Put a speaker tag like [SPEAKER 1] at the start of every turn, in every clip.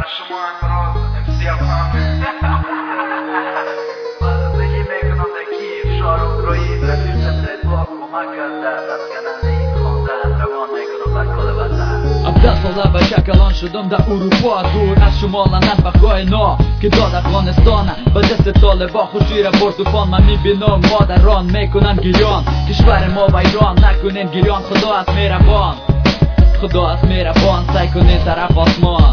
[SPEAKER 1] شما امراض امسیار خانه زندگی میکنم در کیف شهر اوکراین رفیقم در دعا کمک کرده دست کننده این خانده روان میکنم در کل وطن
[SPEAKER 2] 17 ساله و شکلان شدم در اروپا دور از شمال نفقای نا که داد افغانستان به دست طالبا خوشی را برد طوفان من میبینم مادران میکنن گریان کشور ما و ایران نکنین گریان خدا است مهربان خدا است مهربان سعی کنین طرف آسمان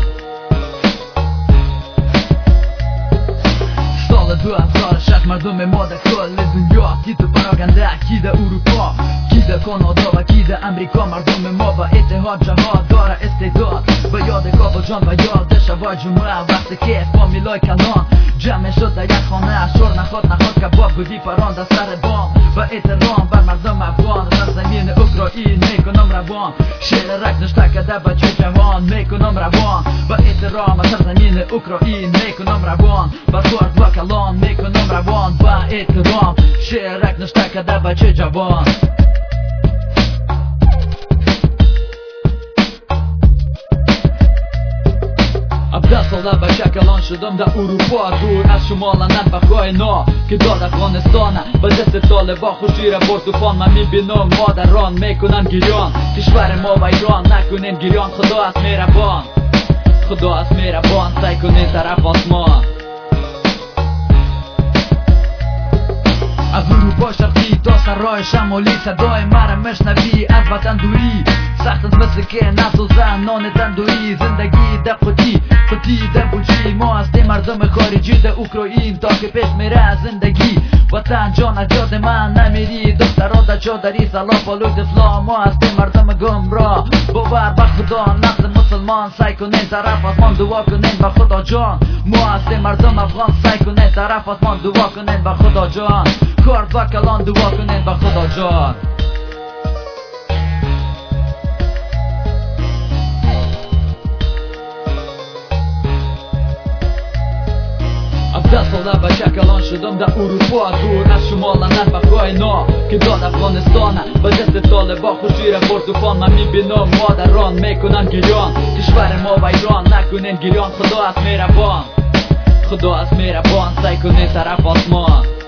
[SPEAKER 2] سال 2006 مردم ما در کل دنیا کی در پراگنده کی در اروپا کی در کانادا و کی در امریکا مردم ما با اتحاد جهاد داره استعداد با یاد کابل جان و یاد شبای جمعه وقت که فامیلای کلان جمع شد در یک خانه شور نخواد کباب بودی پران در سر بام و احترام بر مردم افغان سرزمین اوکراین میکنم روان شعر رک نشته کده بچه جوان میکنم روان و احترام سرزمین اوکراین میکنم روان بر خورد و کلان میکنم روان و احترام شعر رک نشته کده بچه جوان 17 ساله و شکلان شدم در اروپا دور از شمال نفقای نا که داد افغانستان به دست طالبا خوشی را برد طوفان من میبینم مادران میکنن گریان کشور ما و ایران نکنین گریان خدا است مهربان خدا است مهربان سعی کنین طرف آسمان از اروپا شرقی تا سرای شمالی صدای مرا مشنوی از وطن دوری سخت از مثل که نسوزن نان تندوری زندگی در قطی در بوجی ما هستیم مردم خارجی در اوکراین تا که پیش میره زندگی وطن جان از یاد من نمیری دخترها در چادری سلا پالوی دفلا ما هستیم مردم گمراه باور به خدا نسل مسلمان سعی کنین طرف آسمان دعا کنین به خدا جان ما هستیم مردم افغان سعی کنین طرف آسمان دعا کنین به خدا جان کارد و کلان دعا کنین به خدا جان 17 ساله و شکلان شدم در اروپا دور از شمال نفقای نا که داد افغانستان به دست طالبا خوشی را برد طوفان من میبینم مادران میکنن گریان کشور ما و ایران نکنین گریان خدا است مهربان خدا است مهربان سعی کنین طرف آسمان